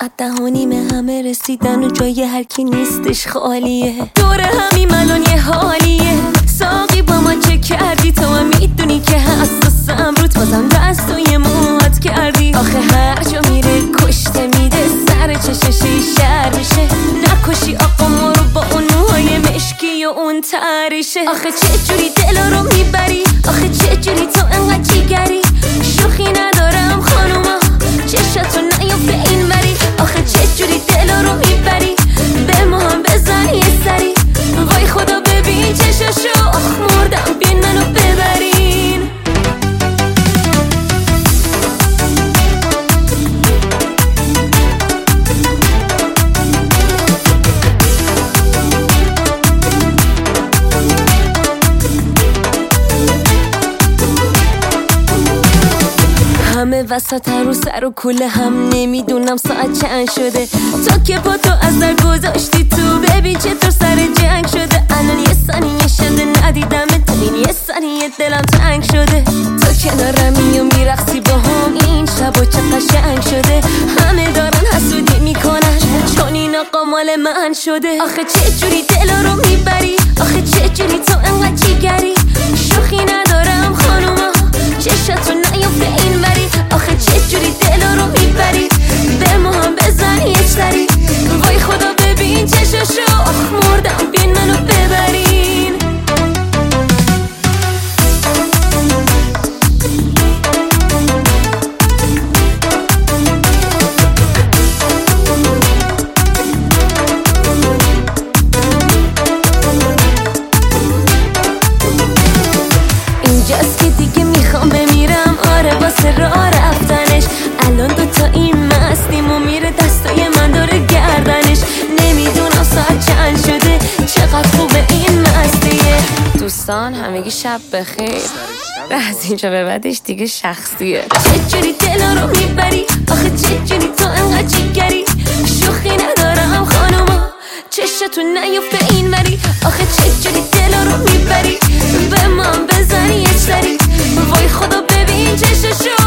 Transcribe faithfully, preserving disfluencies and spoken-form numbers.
ساعت ده و نیمه همه رسیدن و جای هر کی نیستش خالیه. دور همیم الان یه حالیه. ساقی با ما چه کردی؟ تو هم میدونی که حساسم روت، بازم دستوی موهات کردی. آخه هر جا میره کشته میده، سر چششی شر میشه. نکشی آقا ما رو با اون موهای مشکی و اون تریشه. آخه چه جوری دلا رو میبری؟ آخه چه جوری تو انقدر جیگری؟ شوخی ندارم خانوما، چشاتو نیافته این وری. آخه چه جوری دلا رو میبری؟ به ما هم بزن یه سری. وای خدا ببین چشاشو، آخ مردم بین منو ببرین. همه وسط رو سر و کوله هم، نمیدونم ساعت چند شده. تا که با تو از در گذاشتی تو، ببین چطور سر جنگ شده. الان یه ثانیه شده ندیدم تو، این یه ثانیه دلم تنگ شده. تو کنارمی و میرقصی با هم، این شبا چه قشنگ شده. همه دارن حسودی میکنن چون این آقا مال من شده. آخه چه جوری دلا رو میبری؟ آخه چه جوری تو انقدر جیگری؟ شوخی ندارم خانوما، چشاتو نیافته این وری. آخه چه جوری دلا رو میبری؟ به ما هم بزن یه سری. وای خدا ببین چشاشو، آخ مردم بین منو ببرین. اینجاست که دیگه میخوام بمیرم، آره واسه راه رفتنش. الان دوتا این مستیم و میره دستای من داره گردنش. نمیدونم ساعت چند شده، چقدر خوبه این مستیه. دوستان همگی شب بخیر. از اینجا به بعدش دیگه شخصیه. چه جوری دلا رو میبری؟ آخه چه جوری تو انقدر جیگری؟ شوخی ندارم خانوما، چشتو نیافته این وری. آخه چه جوری دلا رو میبری؟ به من بزن یه سری. وای خدا ببین چششو،